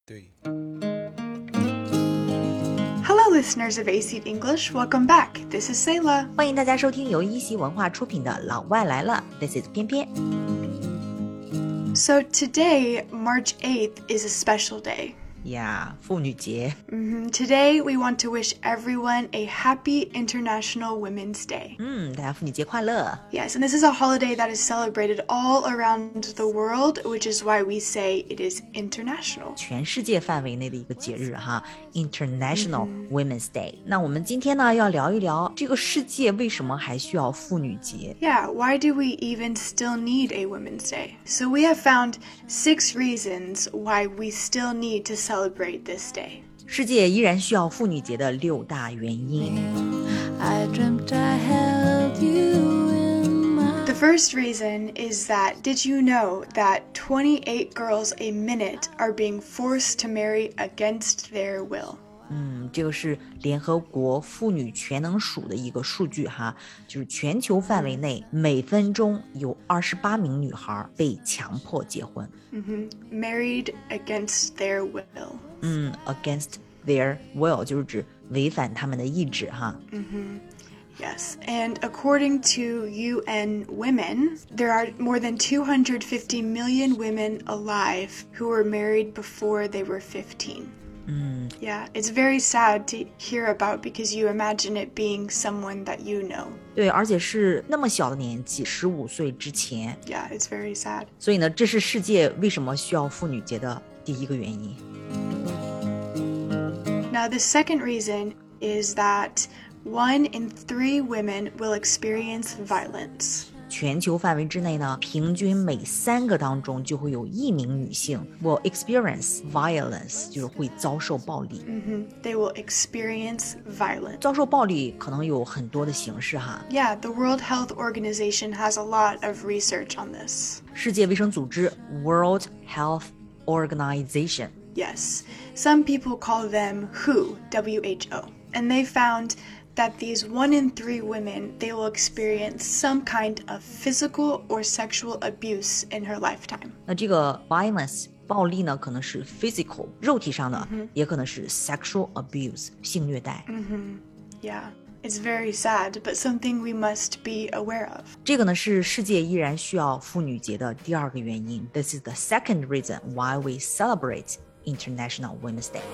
对。 Hello, listeners of AC English. Welcome back. This is Sayla. 欢迎大家收听由一席文化出品的《老外来了》。This is 偏偏。 So today, March 8th, is a special day. Yeah, 妇女节。 Today, we want to wish everyone a happy International Women's Day. 大家妇女节快乐。 Yes, and this is a holiday that is celebrated all around the world, which is why we say it is international. 全世界范围内的一个节日哈 ，International Women's Day。那我们今天呢要聊一聊这个世界为什么还需要妇女节 Yeah, why do we even still need a Women's Day? So we have found 6 reasons why we still need to celebrate this day. 世界依然需要妇女节的6大原因。 I dreamt I held you in my... The first reason is that did you know that 28 girls a minute are being forced to marry against their will? 这个是联合国妇女全能署的一个数据哈，就是全球范围内每分钟有28名女孩被强迫结婚。 Married against their will. Against their will 就是指违反他们的意志哈。 Yes, and according to UN Women, there are more than 250 million women alive who were married before they were 15. Yeah, it's very sad to hear about because you imagine it being someone that you know. 对，而且是那么小的年纪，15岁之前。 Yeah, it's very sad. 所以呢，这是世界为什么需要妇女节的第一个原因。 Now, the second reason is that 1 in 3 women will experience violence. 全球范围之内呢，平均每3个当中就会有1名女性 will experience violence， 就是会遭受暴力。 They will experience violence. 遭受暴力可能有很多的形式哈。 Yeah, the World Health Organization has a lot of research on this. 世界卫生组织 World Health Organization。 Yes, some people call them WHO, WHO, and they found that these 1 in 3 women, they will experience some kind of physical or sexual abuse in her lifetime. 那这个 violence 暴力呢，可能是 physical 肉体上的，也可能是 sexual abuse 性虐待。 Yeah, it's very sad, but something we must be aware of. 这个呢是世界依然需要妇女节的第2个原因。This is the second reason why we celebrate International Women's Day.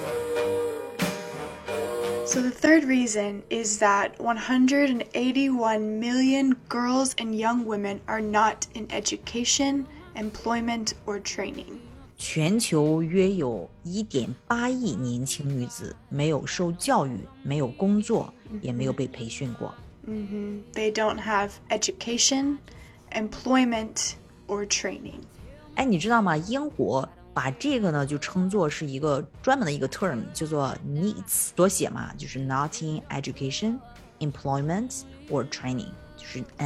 So the third reason is that 181 million girls and young women are not in education, employment, or training. 全球约有 1.8 亿年轻女子没有受教育，没有工作，也没有被培训过。 They don't have education, employment, or training. 哎，你知道吗？英国把这个呢就称作是一个专门的一个 term， 叫做 NEETs， 缩写嘛，就是 Not in Education, Employment or Training， 就是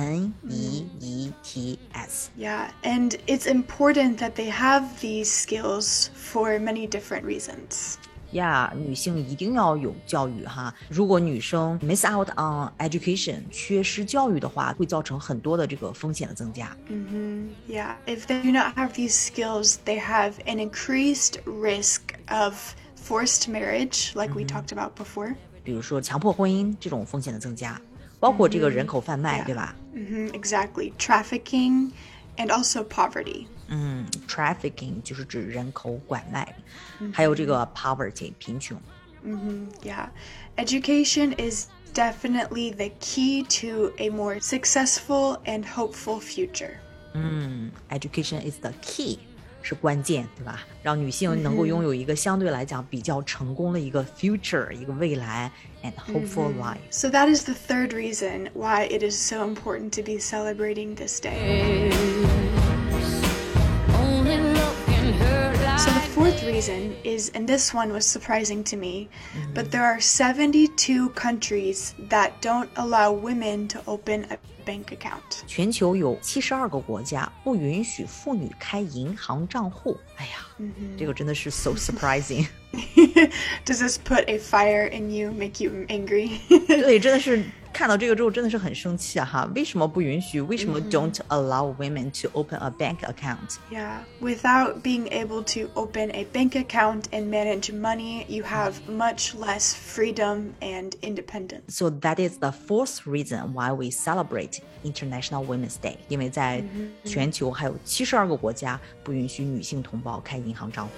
NEETs。 Yeah, and it's important that they have these skills for many different reasons. 呀，女性一定要有教育哈。如果女生 miss out on education， 缺失教育的话，会造成很多的这个风险的增加。 Yeah, if they do not have these skills, they have an increased risk of forced marriage, like we talked about before. 比如说强迫婚姻这种风险的增加，包括这个人口贩卖，对吧 Exactly. Trafficking and also poverty. ？Trafficking 就是指人口拐卖，还有这个 poverty 贫穷。 Yeah. Education is definitely the key to a more successful and hopeful future. Education is the key 是关键，对吧？让女性能够拥有一个相对来讲比较成功的一个 future， 一个未来 and hopeful life。 So that is the third reason why it is so important to be celebrating this day. Only look in her eyes. So the fourth reason is, and this one was surprising to me, but there are 72 countries that don't allow women to open a bank account. 全球有72个国家不允许妇女开银行账户。哎呀，这个真的是 so surprising。 Does this put a fire in you, make you angry? 对，真的是看到这个之后真的是很生气啊哈！为什么不允许？为什么 don't allow women to open a bank account? Yeah, without being able to open a bank account and manage money, you have much less freedom and independence. So that is the fourth reason why we celebrate International Women's Day. 因为在全球还有72个国家不允许女性同胞开银行账户。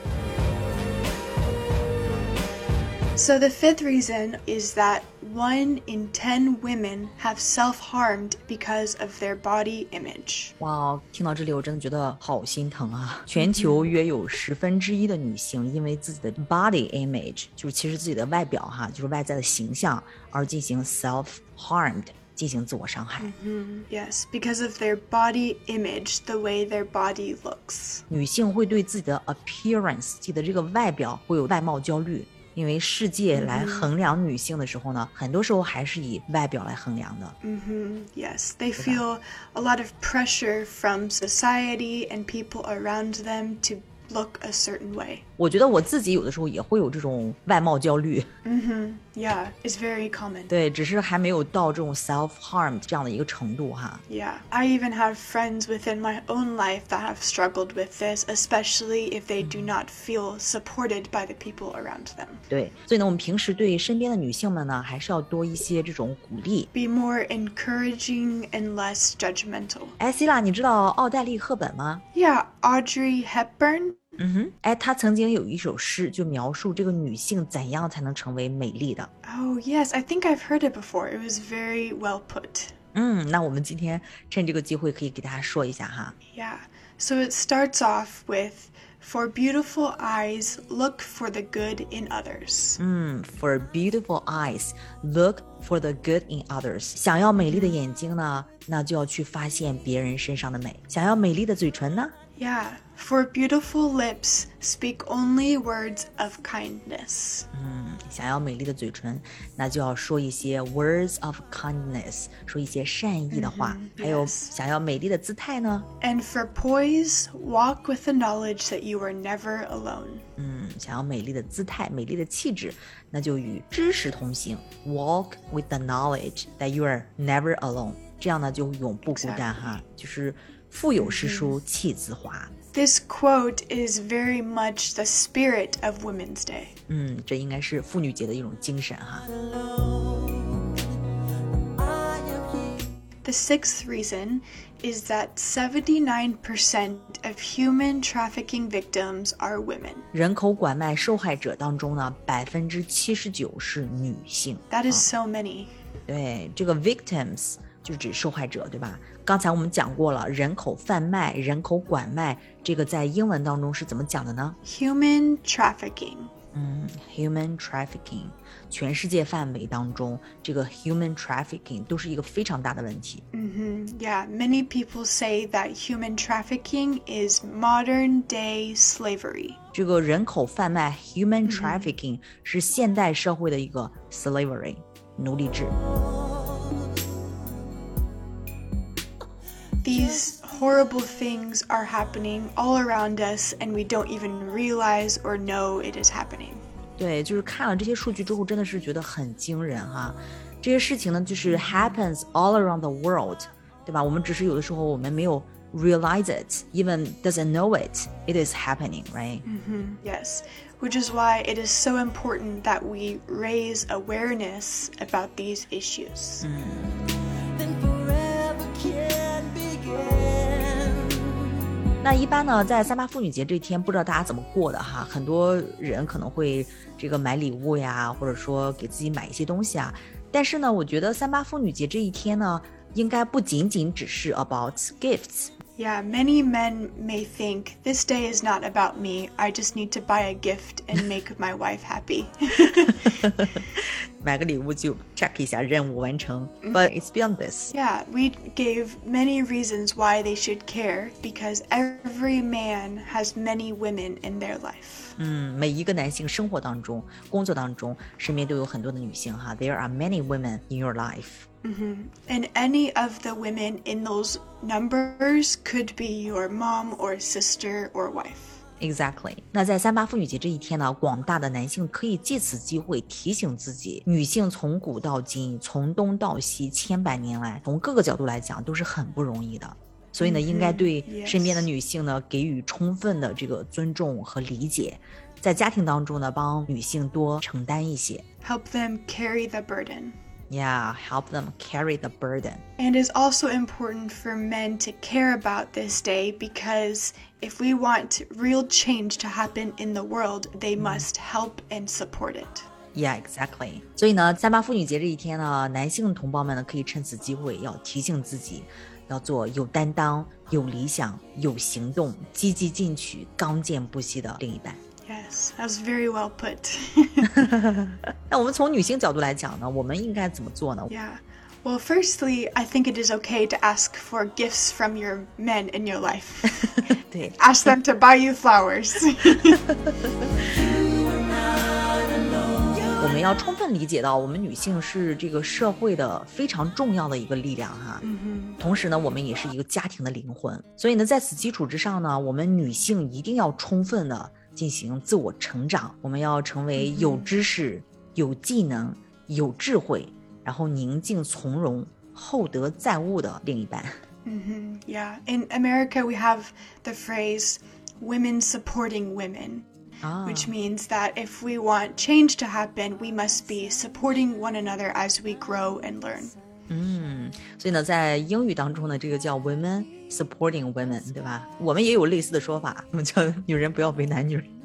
So the fifth reason is that 1 in 10 women have self-harmed because of their body image. 哇，听到这里我真的觉得好心疼啊！全球约有1/10的女性因为自己的 body image， 就是其实自己的外表哈，就是外在的形象而进行 self-harmed， 进行自我伤害。 Yes, because of their body image, the way their body looks. 女性会对自己的 appearance， 自己的这个外表会有外貌焦虑。因为世界来衡量女性的时候呢，很多时候还是以外表来衡量的。 Yes, they feel a lot of pressure from society and people around them to look a certain way. 我觉得我自己有的时候也会有这种外貌焦虑。 Yeah, it's very common. 对，只是还没有到这种 self-harm 这样的一个程度哈。 Yeah, I even have friends within my own life that have struggled with this, especially if they do not feel supported by the people around them. 对，所以呢，我们平时对身边的女性们呢，还是要多一些这种鼓励。 Be more encouraging and less judgmental. 哎，希拉，你知道奥黛丽·赫本吗？ Yeah, Audrey Hepburn. 哎，她曾经有一首诗，就描述这个女性怎样才能成为美丽的。 Oh, yes, I think I've heard it before. It was very well put. 那我们今天趁这个机会可以给大家说一下哈。 Yeah, so it starts off with, for beautiful eyes, look for the good in others. For beautiful eyes, look for the good in others. 想要美丽的眼睛呢，那就要去发现别人身上的美。想要美丽的嘴唇呢？ Yeah, for beautiful lips, speak only words of kindness. 想要美丽的嘴唇，那就要说一些 words of kindness， 说一些善意的话。还有想要美丽的姿态呢？ And for poise, walk with the knowledge that you are never alone. 想要美丽的姿态、美丽的气质，那就与知识同行。Walk with the knowledge that you are never alone。这样呢，就永不孤单哈。就是腹有诗书气自华。 This quote is very much the spirit of Women's Day. 这应该是妇女节的一种精神哈。 The sixth reason is that 79% of human trafficking victims are women. 人口拐卖受害者当中呢，79%是女性。 That is so many. 对，这个 victims 就指受害者，对吧？刚才我们讲过了，人口贩卖、人口拐卖，这个在英文当中是怎么讲的呢？ Human trafficking. Human trafficking， 全世界范围当中，这个 human trafficking 都是一个非常大的问题。 Yeah, many people say that human trafficking is modern day slavery. 这个人口贩卖 human trafficking 是现代社会的一个 slavery 奴隶制。 These horrible things are happening all around us, and we don't even realize or know it is happening. 对，就是看了这些数据之后，真的是觉得很惊人哈。这些事情呢，就是 happens all around the world， 对吧？我们只是有的时候我们没有 realize it, even doesn't know it, it is happening, right? Yes, which is why it is so important that we raise awareness about these issues. Then forever can begin. 那一般呢，在3·8妇女节这一天，不知道大家怎么过的哈？很多人可能会这个买礼物呀，或者说给自己买一些东西啊。但是呢，我觉得3·8妇女节这一天呢，应该不仅仅只是 about gifts。 Yeah, many men may think this day is not about me. I just need to buy a gift and make my wife happy. 买个礼物就 check 一下任务完成。But it's beyond this. Yeah, we gave many reasons why they should care because every man has many women in their life. 每一个男性生活当中、工作当中，身边都有很多的女性哈。There are many women in your life. And any of the women in those numbers could be your mom or sister or wife. Exactly。那在3·8妇女节这一天呢，广大的男性可以借此机会提醒自己，女性从古到今，从东到西，千百年来，从各个角度来讲都是很不容易的。所以呢，应该对身边的女性呢给予充分的这个尊重和理解，在家庭当中呢，帮女性多承担一些。 Help them carry the burden. Yeah, help them carry the burden. And it's also important for men to care about this day because if we want real change to happen in the world, they must help and support it. Yeah, exactly. 所以呢，3·8妇女节这一天呢，男性同胞们呢可以趁此机会要提醒自己，要做有担当、有理想、有行动、积极进取、刚健不息的另一半。 Yes, that was very well put. 那我们从女性角度来讲呢，我们应该怎么做呢？ Yeah. Well, firstly, I think it is okay to ask for gifts from your men in your life. 对 Ask them to buy you flowers. 我们要充分理解到，我们女性是这个社会的非常重要的一个力量哈。同时呢，我们也是一个家庭的灵魂。所以呢，在此基础之上呢，我们女性一定要充分的进行自我成长。我们要成为有知识、有技能、有智慧，然后宁静从容、厚德载物的另一半。 Yeah. In America, we have the phrase women supporting women.Which means that if we want change to happen, we must be supporting one another as we grow and learn. 所以呢，在英语当中呢，这个叫 women supporting women， 对吧？我们也有类似的说法，我们叫女人不要为难女人。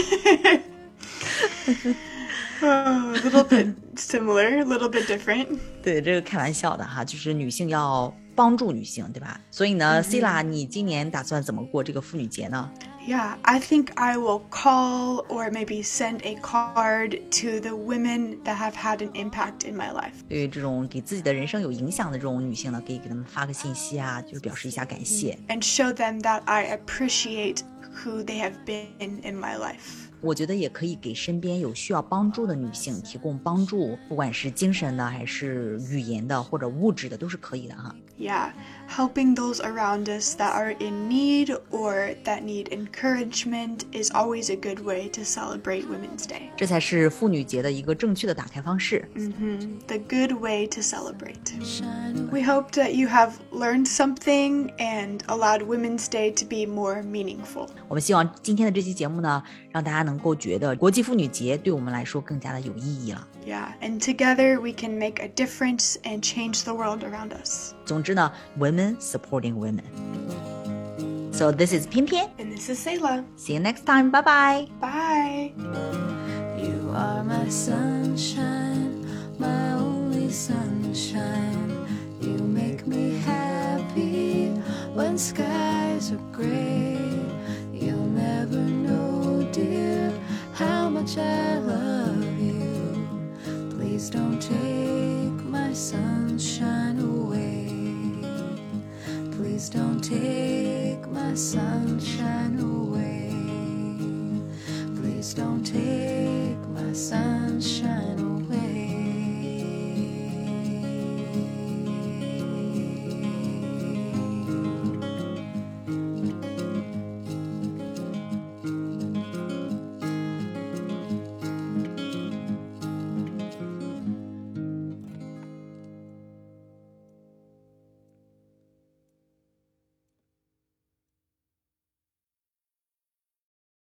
A little bit similar, a little bit different. 对，这个开玩笑的哈，就是女性要帮助女性，对吧？所以呢，Sila，你今年打算怎么过这个妇女节呢 ？Yeah, I think I will call or maybe send a card to the women that have had an impact in my life. 对于这种给自己的人生有影响的这种女性呢，可以给她们发个信息啊，就是表示一下感谢。 And show them that I appreciate who they have been in my life. 我觉得也可以给身边有需要帮助的女性提供帮助，不管是精神的还是语言的或者物质的都是可以的哈。 Yeah, helping those around us that are in need or that need encouragement is always a good way to celebrate Women's Day. 这才是妇女节的一个正确的打开方式。 The good way to celebrate. We hope that you have learned something and allowed Women's Day to be more meaningful. 我们希望今天的这期节目呢，让大家能够觉得国际妇女节对我们来说更加的有意义了。 Yeah, and together we can make a difference and change the world around us. 总之呢 ，women supporting women. So this is 偏偏 And this is Sayla. See you next time. Bye bye. Bye. You are my sunshine, my only sunshine. You make me happy when skies are gray. You'll never know, dear, how much I love you. Please don't take my sunshine away. Please don't take my sunshine away. Please don't take my sunshine away.